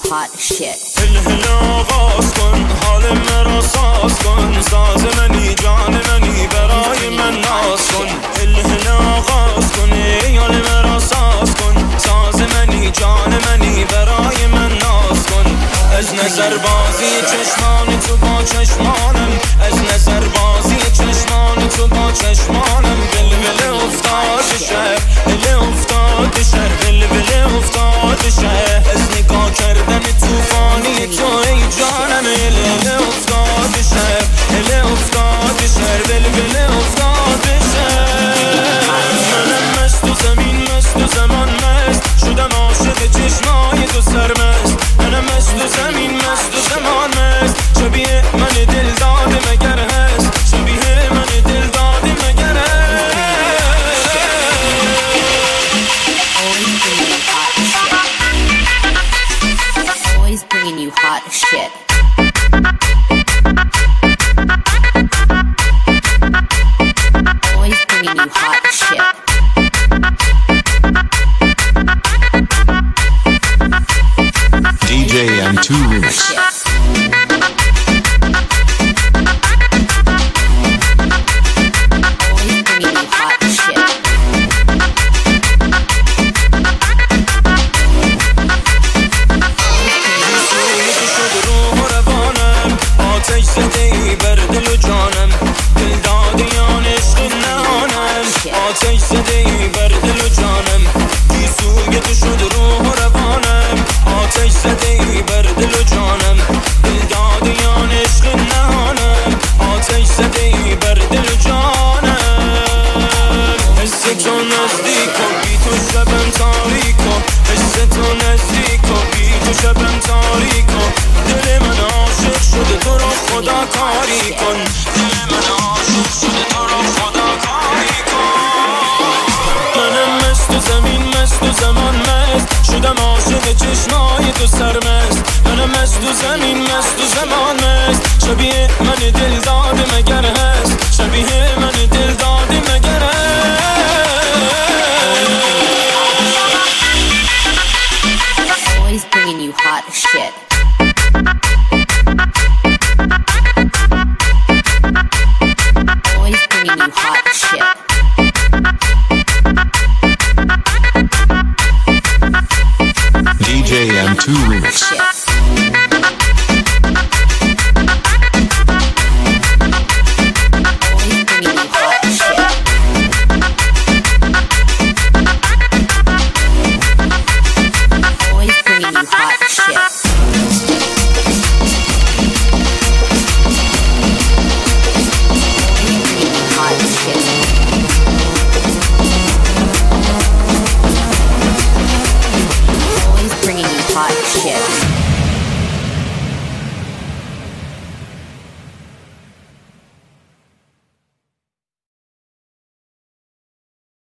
hot shit. هل آغاز کن حال مرا ساز کن ساز منی جان منی برای من ناز کن هل آغاز کن حال مرا ساز کن ساز منی جان منی برای من ناز کن از نظر بازی چشمان تو با چشمانم از نظر بازی چشمان تو با چشمانم بلبل افتاد شهر دل افتاد شهر بلبل افتاد شهر از نگاه کردن توفانی تو ای جانم هل افتاد شهر هل افتاد شهر بلبل افتاد شهر منم مست و زمین مست و زمان مست شدم عاشق چشمای تو سرمست منم مست و زمین مست و زمان مست شبیه من دل داده مگر هست شبیه من دل داده مگر هست Always bringing you hot shit. Always bringing you hot shit. DJ M2 Remix. آتش زده ای بر دل و جانم گیسوی تو شد روح و روانم آتش زده ای بر دل و جانم دل دادیان عشق نهانم آتش زده ای بر دل و جانم حس تو نزدیک و بی تو شبم تاریک و حس تو نزدیک و بی تو شبم تاریک و دل من عاشق شده تو رو خدا کاری کن دل من عاشق شده تو رو خدا کاری کن منم مست و زمین مست و زمان مست شدم عاشق چشمای تو سرمست منم مست و زمین مست و زمان مست شبیه من دل داده مگر هست شبیه من دل داده مگر هست Always bringing you hot shit. Always bringing you hot shit. DJ M2 Remix. Always bringing you hot shit. Always bringing you hot shit. Hot shit. Always bringing you hot shit.